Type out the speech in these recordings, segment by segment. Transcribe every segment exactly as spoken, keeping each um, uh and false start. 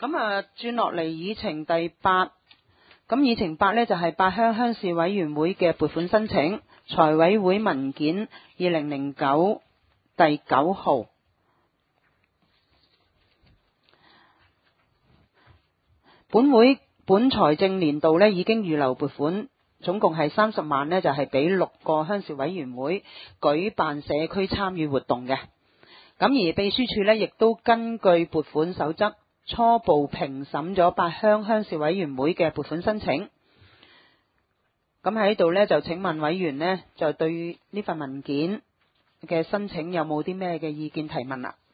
咁啊，轉落嚟議程第八，咁議程八呢，就係八鄉鄉事委員會嘅撥款申請，財委會文件二零零九第九號。本會本財政年度呢已經預留撥款，總共係三十萬呢，就係俾六個鄉事委員會舉辦社區參與活動嘅。咁而秘書處呢，亦都根據撥款守則初步評審咗八鄉鄉事委員會嘅撥款申請。咁喺度呢，就請問委員呢，就對呢份文件嘅申請有冇啲咩嘅意見提問啦？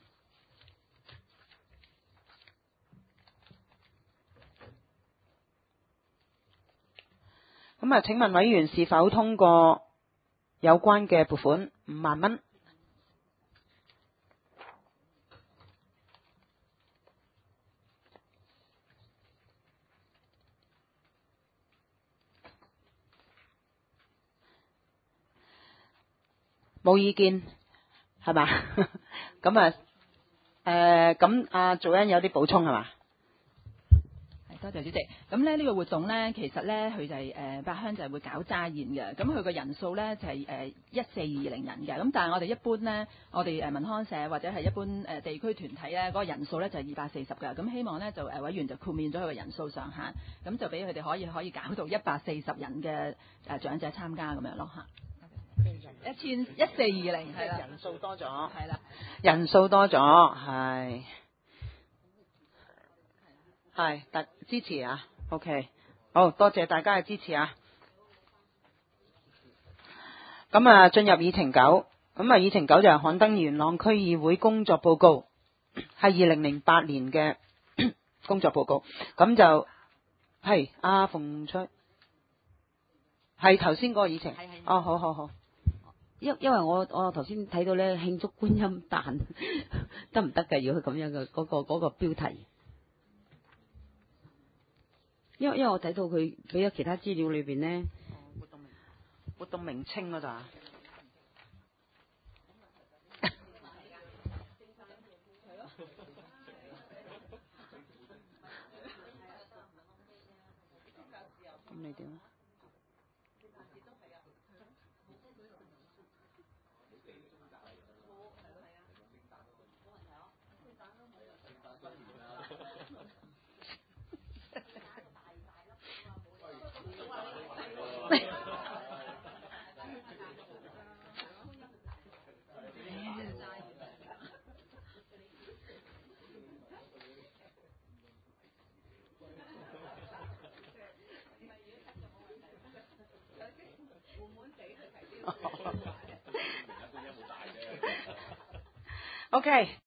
咁啊，請問委員是否通過有關嘅撥款五萬蚊？冇意見係嘛？咁啊，誒，咁阿祖恩有啲補充係嘛？ 多謝主席。咁咧呢個活動咧，其實咧佢就係誒八鄉就係會搞齋宴嘅。咁佢個人數咧就係誒一四二零人嘅。咁但係我哋一般咧，我哋誒民康社或者係一般誒地區團體咧，嗰個人數咧就係二百四十㗎。咁希望咧就誒委員就豁免咗佢個人數上限，咁就俾佢哋可以可以搞到一百四十人嘅誒長者參加咁樣咯嚇。一千一四二零係啦， 人數多咗， 係啦， 人數多咗，係。係，特支持啊 ，OK， 好多謝大家嘅支持啊。咁啊，進入議程九，咁啊，議程九就係刊登元朗區議會工作報告，係二零零八年嘅工作報告。咁就係阿馮翠，係頭先嗰個議程。哦，好好好。 因因為我我頭先睇到咧慶祝觀音誕得唔得嘅？如果佢咁樣嘅嗰、嗰個嗰、嗰個標題。因為因為我睇到佢俾咗其他資料裏邊咧， 活動名活動名稱嗰咋？咁你點啊？OK。